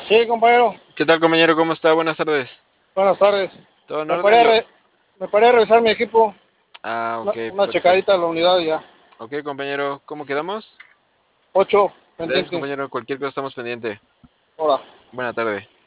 Sí, compañero. ¿Qué tal, compañero? ¿Cómo está? Buenas tardes. Buenas tardes. ¿Todo en Me orden? paré, me paré a revisar mi equipo, Ok, una checadita perfecto. a la unidad y ya. Ok, compañero, ¿cómo quedamos? 8 Gracias, pendientes. compañero. Cualquier cosa estamos pendiente. Ahora. Buena tarde.